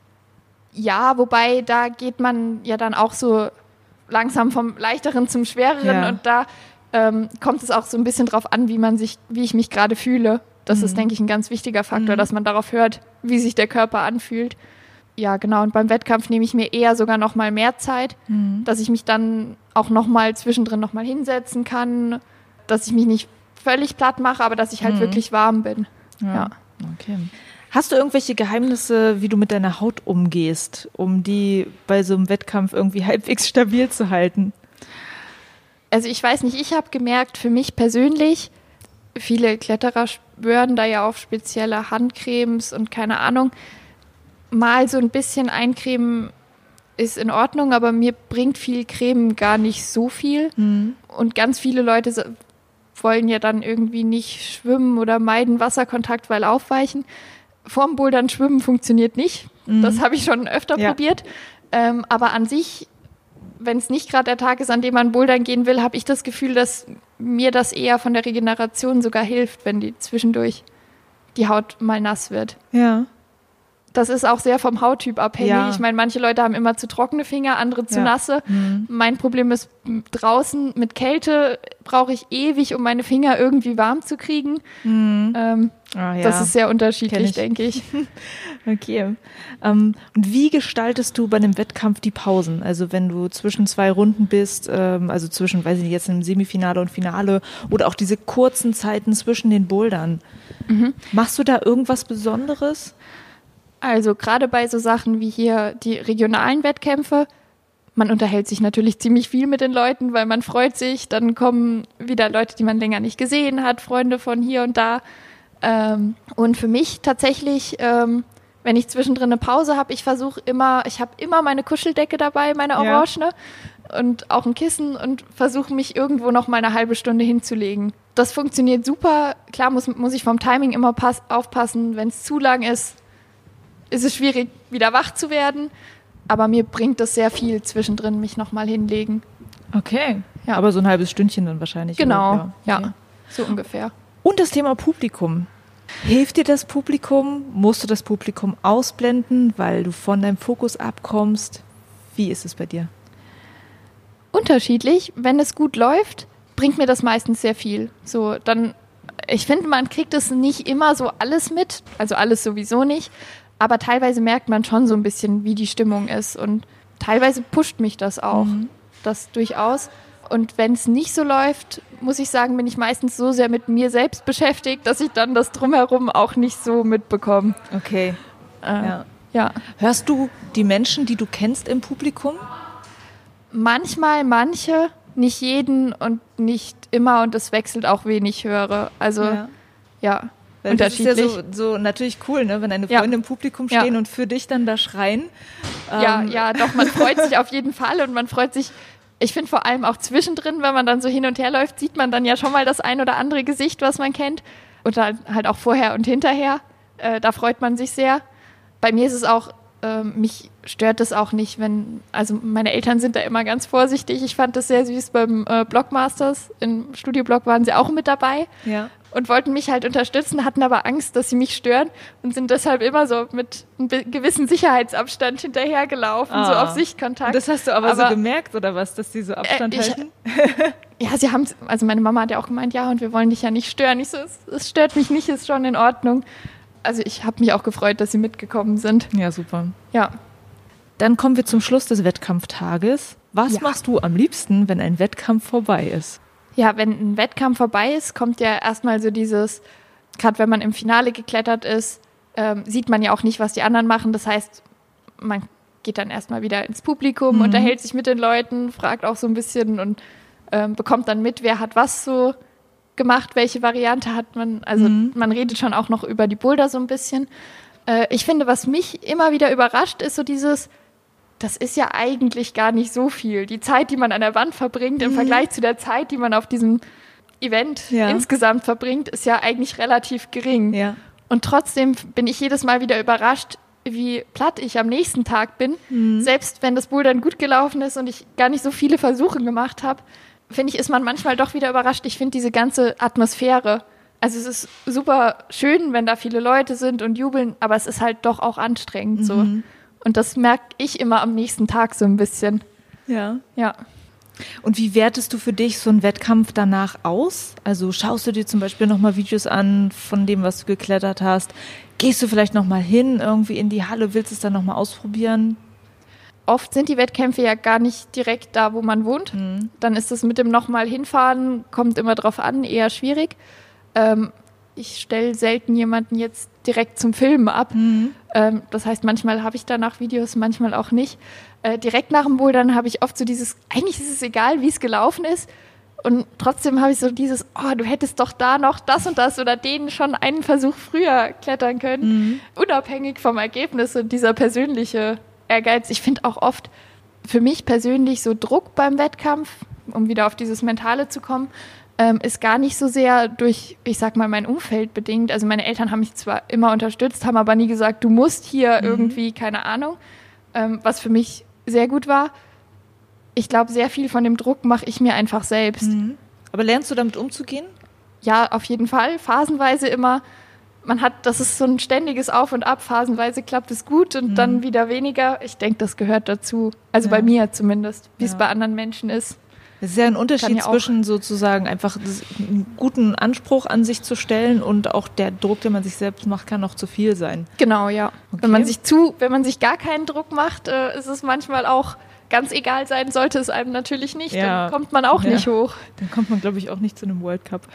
B: Ja, wobei da geht man ja dann auch so langsam vom Leichteren zum Schwereren ja. und da ähm, kommt es auch so ein bisschen drauf an, wie man sich, wie ich mich gerade fühle. Das mhm. ist, denke ich, ein ganz wichtiger Faktor, mhm. dass man darauf hört, wie sich der Körper anfühlt. Ja, genau. Und beim Wettkampf nehme ich mir eher sogar noch mal mehr Zeit, mhm. dass ich mich dann auch noch mal zwischendrin noch mal hinsetzen kann, dass ich mich nicht völlig platt mache, aber dass ich halt mhm. wirklich warm bin.
A: Ja. ja. Okay. Hast du irgendwelche Geheimnisse, wie du mit deiner Haut umgehst, um die bei so einem Wettkampf irgendwie halbwegs stabil zu halten?
B: Also ich weiß nicht, ich habe gemerkt, für mich persönlich, viele Kletterer schwören da ja auf spezielle Handcremes und keine Ahnung, mal so ein bisschen eincremen ist in Ordnung, aber mir bringt viel Creme gar nicht so viel. Mhm. Und ganz viele Leute wollen ja dann irgendwie nicht schwimmen oder meiden Wasserkontakt, weil aufweichen. Vorm Bouldern schwimmen funktioniert nicht. Mhm. Das habe ich schon öfter ja. probiert. Ähm, aber an sich, wenn es nicht gerade der Tag ist, an dem man bouldern gehen will, habe ich das Gefühl, dass mir das eher von der Regeneration sogar hilft, wenn die zwischendurch die Haut mal nass wird.
A: Ja.
B: Das ist auch sehr vom Hauttyp abhängig. Ja. Ich meine, manche Leute haben immer zu trockene Finger, andere zu ja. nasse. Mhm. Mein Problem ist, draußen mit Kälte brauche ich ewig, um meine Finger irgendwie warm zu kriegen. Mhm. Ähm, oh, ja. Das ist sehr unterschiedlich, ich. denke ich.
A: Okay. Ähm, und wie gestaltest du bei einem Wettkampf die Pausen? Also wenn du zwischen zwei Runden bist, ähm, also zwischen, weiß ich nicht, jetzt im Semifinale und Finale oder auch diese kurzen Zeiten zwischen den Bouldern. Mhm. Machst du da irgendwas Besonderes?
B: Also gerade bei so Sachen wie hier die regionalen Wettkämpfe, man unterhält sich natürlich ziemlich viel mit den Leuten, weil man freut sich, dann kommen wieder Leute, die man länger nicht gesehen hat, Freunde von hier und da. Ähm, und für mich tatsächlich ähm, wenn ich zwischendrin eine Pause habe, ich versuche immer, ich habe immer meine Kuscheldecke dabei, meine orangene, ja. und auch ein Kissen und versuche mich irgendwo noch mal eine halbe Stunde hinzulegen. Das funktioniert super. Klar muss, muss ich vom Timing immer pass, aufpassen. Wenn es zu lang ist, ist es schwierig, wieder wach zu werden. Aber mir bringt es sehr viel zwischendrin, mich noch mal hinlegen.
A: Okay, ja. Aber so ein halbes Stündchen dann wahrscheinlich.
B: Genau,
A: oder?
B: ja,
A: Okay.
B: ja, so ungefähr.
A: Und das Thema Publikum. Hilft dir das Publikum? Musst du das Publikum ausblenden, weil du von deinem Fokus abkommst? Wie ist es bei dir?
B: Unterschiedlich. Wenn es gut läuft, bringt mir das meistens sehr viel. So, dann, ich finde, man kriegt es nicht immer so alles mit, also alles sowieso nicht, aber teilweise merkt man schon so ein bisschen, wie die Stimmung ist und teilweise pusht mich das auch, mhm. das durchaus. Und wenn es nicht so läuft, muss ich sagen, bin ich meistens so sehr mit mir selbst beschäftigt, dass ich dann das Drumherum auch nicht so mitbekomme.
A: Okay.
B: Äh, ja. ja.
A: Hörst du die Menschen, die du kennst im Publikum?
B: Manchmal, manche, nicht jeden und nicht immer und es wechselt auch, wen ich höre. Also, ja, ja unterschiedlich.
A: Das ist ja so, so natürlich cool, ne, wenn deine Freunde ja. im Publikum stehen ja. und für dich dann da schreien.
B: Ja,
A: ähm.
B: ja, doch, man freut sich auf jeden Fall und man freut sich. Ich finde vor allem auch zwischendrin, wenn man dann so hin und her läuft, sieht man dann ja schon mal das ein oder andere Gesicht, was man kennt. Und dann halt auch vorher und hinterher. Äh, da freut man sich sehr. Bei mir ist es auch, äh, mich stört es auch nicht, wenn, also meine Eltern sind da immer ganz vorsichtig. Ich fand das sehr süß beim äh, Blockmasters. Im Studioblog waren sie auch mit dabei. Ja. Und wollten mich halt unterstützen, hatten aber Angst, dass sie mich stören und sind deshalb immer so mit einem gewissen Sicherheitsabstand hinterhergelaufen, ah. so auf Sichtkontakt.
A: Das hast du aber, aber so gemerkt, oder was, dass die so Abstand
B: äh, ich,
A: halten?
B: Ja, sie haben, also meine Mama hat ja auch gemeint, ja, und wir wollen dich ja nicht stören. Ich so, es, es stört mich nicht, ist schon in Ordnung. Also ich habe mich auch gefreut, dass sie mitgekommen sind.
A: Ja, super.
B: Ja.
A: Dann kommen wir zum Schluss des Wettkampftages. Was ja. machst du am liebsten, wenn ein Wettkampf vorbei ist?
B: Ja, wenn ein Wettkampf vorbei ist, kommt ja erstmal so dieses, gerade wenn man im Finale geklettert ist, ähm, sieht man ja auch nicht, was die anderen machen. Das heißt, man geht dann erstmal wieder ins Publikum, mhm. unterhält sich mit den Leuten, fragt auch so ein bisschen und ähm, bekommt dann mit, wer hat was so gemacht, welche Variante hat man. Also mhm. man redet schon auch noch über die Boulder so ein bisschen. Äh, ich finde, was mich immer wieder überrascht, ist so dieses, das ist ja eigentlich gar nicht so viel. Die Zeit, die man an der Wand verbringt, im mhm. Vergleich zu der Zeit, die man auf diesem Event ja. insgesamt verbringt, ist ja eigentlich relativ gering. Ja. Und trotzdem bin ich jedes Mal wieder überrascht, wie platt ich am nächsten Tag bin. Mhm. Selbst wenn das Bouldern gut gelaufen ist und ich gar nicht so viele Versuche gemacht habe, finde ich, ist man manchmal doch wieder überrascht. Ich finde diese ganze Atmosphäre, also es ist super schön, wenn da viele Leute sind und jubeln, aber es ist halt doch auch anstrengend mhm. so. Und das merke ich immer am nächsten Tag so ein bisschen.
A: Ja.
B: Ja.
A: Und wie wertest du für dich so einen Wettkampf danach aus? Also schaust du dir zum Beispiel nochmal Videos an von dem, was du geklettert hast? Gehst du vielleicht nochmal hin, irgendwie in die Halle, willst es dann nochmal ausprobieren?
B: Oft sind die Wettkämpfe ja gar nicht direkt da, wo man wohnt. Mhm. Dann ist es mit dem nochmal hinfahren, kommt immer drauf an, eher schwierig. Ähm, ich stelle selten jemanden jetzt direkt zum Filmen ab. Mhm. Ähm, das heißt, manchmal habe ich danach Videos, manchmal auch nicht. Äh, direkt nach dem Bouldern habe ich oft so dieses, eigentlich ist es egal, wie es gelaufen ist. Und trotzdem habe ich so dieses, oh, du hättest doch da noch das und das oder den schon einen Versuch früher klettern können. Mhm. Unabhängig vom Ergebnis und dieser persönliche Ehrgeiz. Ich finde auch oft für mich persönlich so Druck beim Wettkampf, um wieder auf dieses Mentale zu kommen, ähm, ist gar nicht so sehr durch, ich sag mal, mein Umfeld bedingt. Also meine Eltern haben mich zwar immer unterstützt, haben aber nie gesagt, du musst hier mhm. irgendwie, keine Ahnung, ähm, was für mich sehr gut war. Ich glaube, sehr viel von dem Druck mache ich mir einfach selbst.
A: Mhm. Aber lernst du damit umzugehen?
B: Ja, auf jeden Fall. Phasenweise immer. Man hat, das ist so ein ständiges Auf und Ab. Phasenweise klappt es gut und mhm. dann wieder weniger. Ich denke, das gehört dazu. Also ja. bei mir zumindest, wie ja. es bei anderen Menschen ist.
A: Es ist ja ein Unterschied ja zwischen sozusagen einfach einen guten Anspruch an sich zu stellen und auch der Druck, den man sich selbst macht, kann noch zu viel sein.
B: Genau, ja. Okay. Wenn man sich zu, wenn man sich gar keinen Druck macht, äh, ist es manchmal auch ganz egal sein, sollte es einem natürlich nicht. Ja. Dann kommt man auch ja. nicht hoch.
A: Dann kommt man, glaube ich, auch nicht zu einem World Cup.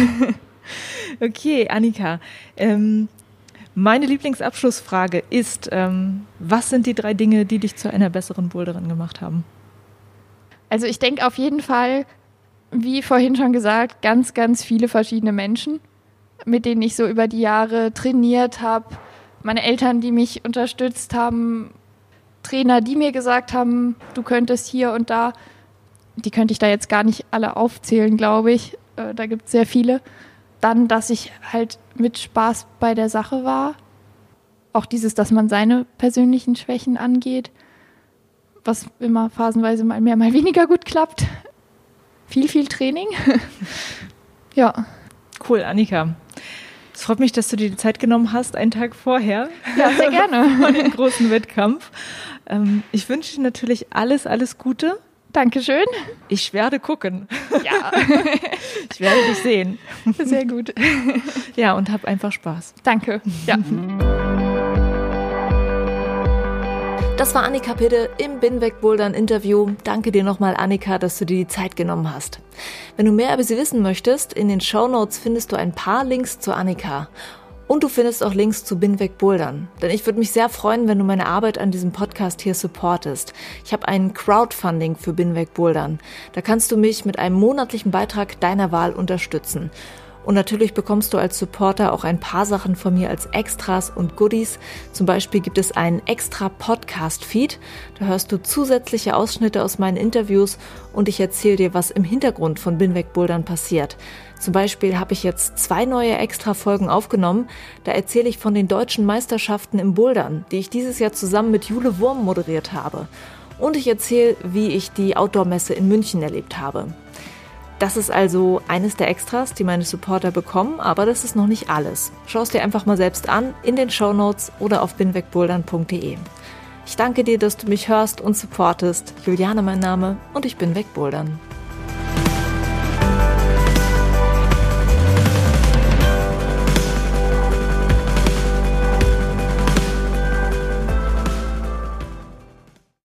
A: Okay, Annika, ähm, meine Lieblingsabschlussfrage ist, ähm, was sind die drei Dinge, die dich zu einer besseren Boulderin gemacht haben?
B: Also ich denke auf jeden Fall, wie vorhin schon gesagt, ganz, ganz viele verschiedene Menschen, mit denen ich so über die Jahre trainiert habe, meine Eltern, die mich unterstützt haben, Trainer, die mir gesagt haben, du könntest hier und da, die könnte ich da jetzt gar nicht alle aufzählen, glaube ich. Äh, da gibt es sehr viele. Dann, dass ich halt mit Spaß bei der Sache war. Auch dieses, dass man seine persönlichen Schwächen angeht, was immer phasenweise mal mehr, mal weniger gut klappt. Viel, viel Training. Ja.
A: Cool, Annika. Es freut mich, dass du dir die Zeit genommen hast, einen Tag vorher.
B: Ja, sehr gerne.
A: Vor dem großen Wettkampf. Ähm, ich wünsche dir natürlich alles, alles Gute.
B: Dankeschön.
A: Ich werde gucken.
B: Ja.
A: Ich werde dich sehen.
B: Sehr gut.
A: Ja, und hab einfach Spaß.
B: Danke. Ja.
C: Das war Annika Pidde im Binweg-Bouldern-Interview. Danke dir nochmal, Annika, dass du dir die Zeit genommen hast. Wenn du mehr über sie wissen möchtest, in den Shownotes findest du ein paar Links zu Annika. Und du findest auch Links zu Binweg-Bouldern. Denn ich würde mich sehr freuen, wenn du meine Arbeit an diesem Podcast hier supportest. Ich habe ein Crowdfunding für Binweg-Bouldern. Da kannst du mich mit einem monatlichen Beitrag deiner Wahl unterstützen. Und natürlich bekommst du als Supporter auch ein paar Sachen von mir als Extras und Goodies. Zum Beispiel gibt es einen extra Podcast-Feed. Da hörst du zusätzliche Ausschnitte aus meinen Interviews und ich erzähle dir, was im Hintergrund von Binweg-Bouldern passiert. Zum Beispiel habe ich jetzt zwei neue Extra-Folgen aufgenommen. Da erzähle ich von den deutschen Meisterschaften im Bouldern, die ich dieses Jahr zusammen mit Jule Wurm moderiert habe. Und ich erzähle, wie ich die Outdoor-Messe in München erlebt habe. Das ist also eines der Extras, die meine Supporter bekommen, aber das ist noch nicht alles. Schau es dir einfach mal selbst an, in den Shownotes oder auf binwegbouldern punkt de. Ich danke dir, dass du mich hörst und supportest. Juliane mein Name und ich bin Wegbouldern.